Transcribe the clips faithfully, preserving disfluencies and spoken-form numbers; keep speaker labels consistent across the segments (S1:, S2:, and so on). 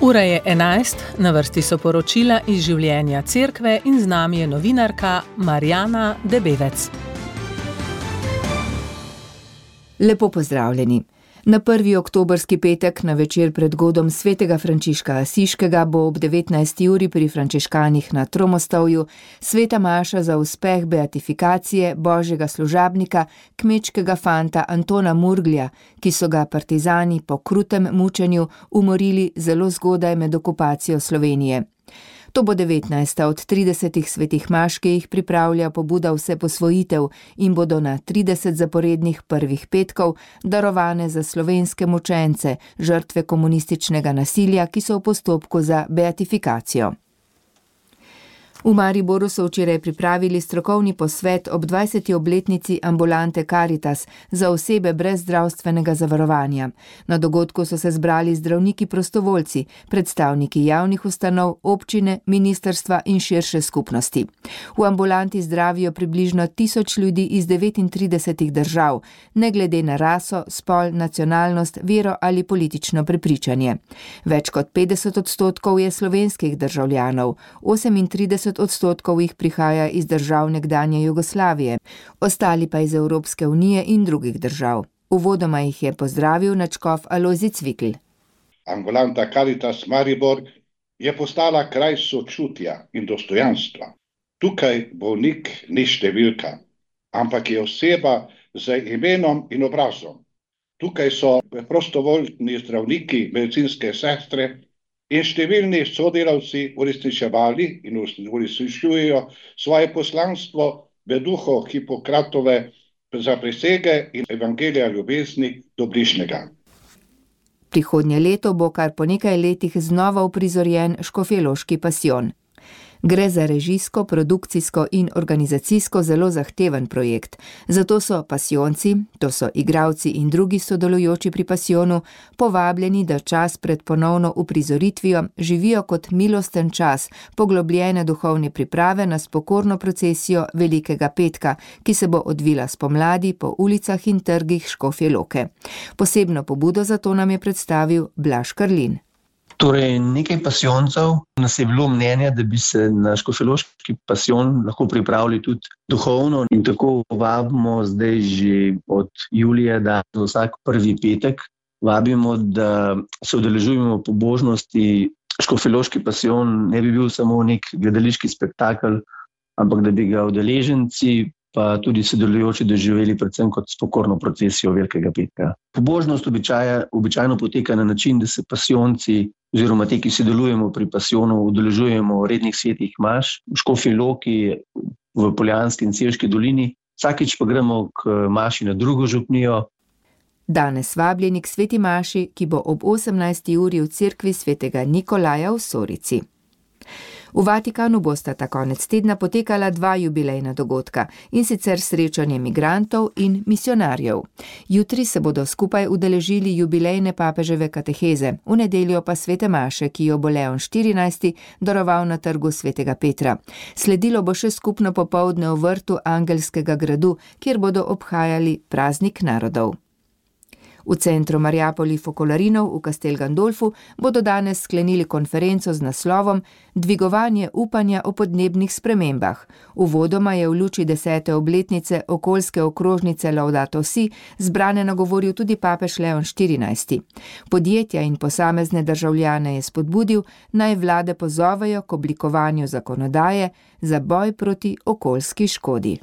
S1: Ura je enajst, na vrsti so poročila iz življenja cerkve in z nami je novinarka Marjana Debevec.
S2: Lepo pozdravljeni. Na prvi oktobrski petek na večer pred godom svetega Frančiška Asiškega bo ob devetnajsti uri pri frančiškanih na Tromostovju sveta maša za uspeh beatifikacije božjega služabnika, kmečkega fanta Antona Murglja, ki so ga partizani po krutem mučenju umorili zelo zgodaj med okupacijo Slovenije. To bo devetnajsta od tridesetih svetih maš, ki jih pripravlja pobuda Vseposvojitev in bodo na trideset zaporednih prvih petkov darovane za slovenske mučence, žrtve komunističnega nasilja, ki so v postopku za beatifikacijo. V Mariboru so včeraj pripravili strokovni posvet ob dvajseti obletnici ambulante Karitas za osebe brez zdravstvenega zavarovanja. Na dogodku so se zbrali zdravniki prostovoljci, predstavniki javnih ustanov, občine, ministrstva in širše skupnosti. V ambulanti zdravijo približno tisoč ljudi iz devetintridesetih držav, ne glede na raso, spol, nacionalnost, vero ali politično prepričanje. Več kot petdeset odstotkov je slovenskih državljanov, osemintrideset odstotkov jih prihaja iz držav nekdanje Jugoslavije, ostali pa iz Evropske unije in drugih držav. Uvodoma jih je pozdravil nadškof Alojzij Cvikl.
S3: Ambulanta Karitas Maribor je postala kraj sočutja in dostojanstva. Tukaj bolnik ni številka, ampak je oseba z imenom in obrazom. Tukaj so prostovoljni zdravniki, medicinske sestre in številni sodelavci uresničevali in uresničujejo svoje poslanstvo v duhu Hipokratove zaprisege in evangelija ljubezni do bližnjega.
S2: Prihodnje leto bo kar po nekaj letih znova uprizorjen Škofjeloški pasijon. Gre za režijsko, produkcijsko in organizacijsko zelo zahteven projekt. Zato so pasijonci, to so igralci in drugi sodelujoči pri pasijonu, povabljeni, da čas pred ponovno uprizoritvijo živijo kot milosten čas poglobljene duhovne priprave na spokorno procesijo Velikega petka, ki se bo odvila spomladi po ulicah in trgih Škofje Loke. Posebno pobudo za to nam je predstavil Blaž Karlin.
S4: Torej, nekaj pasijoncev nas je bilo mnenja, da bi se na Škofjeloški pasijon lahko pripravili tudi duhovno in tako vabimo zdaj že od julija, da za vsak prvi petek vabimo, da se udeležujemo pobožnosti. Škofjeloški pasijon ne bi bil samo nek gledališki spektakel, ampak da bi ga udeleženci pa tudi sodelujoči doživeli predvsem kot spokorno procesijo Velikega petka. Pobožnost običaja, običajno poteka na način, da se pasijonci oziroma te, ki sodelujemo pri pasijonu, udeležujemo rednih svetih maš v Škofji Loki, v Poljanski in Selški dolini. Vsakič pa gremo k maši na drugo župnijo.
S2: Danes vabljeni k sveti maši, ki bo ob osemnajsti uri v cerkvi svetega Nikolaja v Sorici. V Vatikanu bosta ta konec tedna potekala dva jubilejna dogodka, in sicer srečanje migrantov in misionarjev. Jutri se bodo skupaj udeležili jubilejne papeževe kateheze, v nedeljo pa svete maše, ki jo bo Leon štirinajsti daroval na trgu svetega Petra. Sledilo bo še skupno popoldne v vrtu Angelskega gradu, kjer bodo obhajali praznik narodov. V centru Mariapoli Fokolarinov v Castel Gandolfu bodo danes sklenili konferenco z naslovom Dvigovanje upanja o podnebnih spremembah. Uvodoma je v luči desete obletnice okoljske okrožnice Laudato Si zbrane nagovoril tudi papež Leon štirinajsti. Podjetja in posamezne državljane je spodbudil, naj vlade pozovejo k oblikovanju zakonodaje za boj proti okoljski škodi.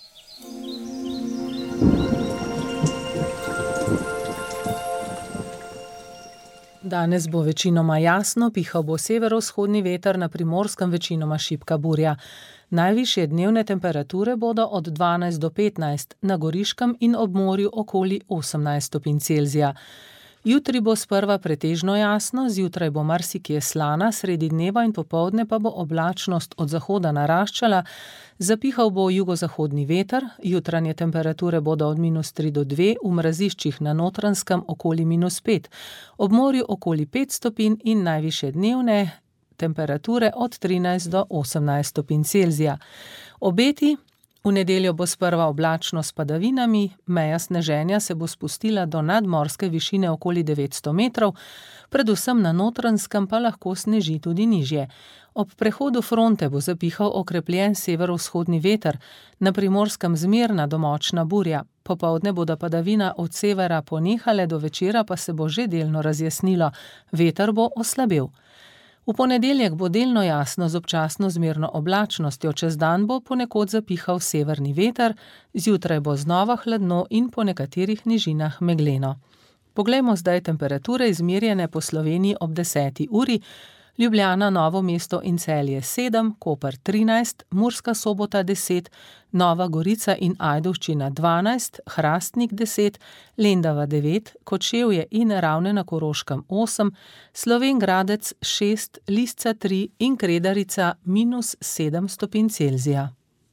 S1: Danes bo večinoma jasno, pihal bo severovzhodni veter, na Primorskem večinoma šibka burja. Najvišje dnevne temperature bodo od dvanajst do petnajst, na Goriškem in ob morju okoli osemnajst stopinj Celzija. Jutri bo sprva pretežno jasno, zjutraj bo marsikje slana, sredi dneva in popoldne pa bo oblačnost od zahoda naraščala, zapihal bo jugozahodni veter, jutranje temperature bodo od minus tri do dve, v mraziščih na Notranjskem okoli minus pet, ob morju okoli pet stopinj in najvišje dnevne temperature od trinajst do osemnajst stopinj Celzija. Obeti: V nedeljo bo sprva oblačno s padavinami, meja sneženja se bo spustila do nadmorske višine okoli devetsto metrov, predvsem na Notranjskem pa lahko sneži tudi nižje. Ob prehodu fronte bo zapihal okrepljen severovzhodni veter, na Primorskem zmerna do močna burja. Popoldne bodo padavina od severa ponehale, do večera pa se bo že delno razjasnilo, veter bo oslabel. V ponedeljek bo delno jasno z občasno zmerno oblačnostjo, čez dan bo ponekod zapihal severni veter, zjutraj bo znova hladno in po nekaterih nižinah megleno. Poglejmo zdaj temperature izmerjene po Sloveniji ob deseti uri. Ljubljana, Novo mesto in Celje sedem, Koper trinajst, Murska Sobota deset, Nova Gorica in Ajdovščina dvanajst, Hrastnik deset, Lendava devet, Kočevje in Ravne na Koroškem osem, Slovenj Gradec šest, Lisca tri in Kredarica minus sedem stopinj Celzija.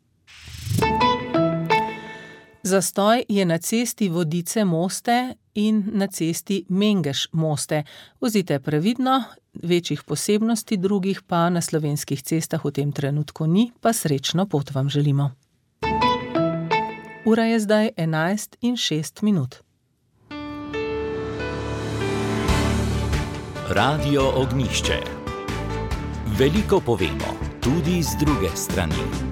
S1: Zastoj je na cesti Vodice-Moste in na cesti Mengeš-Moste. Vozite previdno, večjih posebnosti drugih pa na slovenskih cestah v tem trenutku ni, pa srečno pot vam želimo. Ura je zdaj enajst in šest minut.
S5: Radio Ognjišče. Veliko povemo, tudi z druge strani.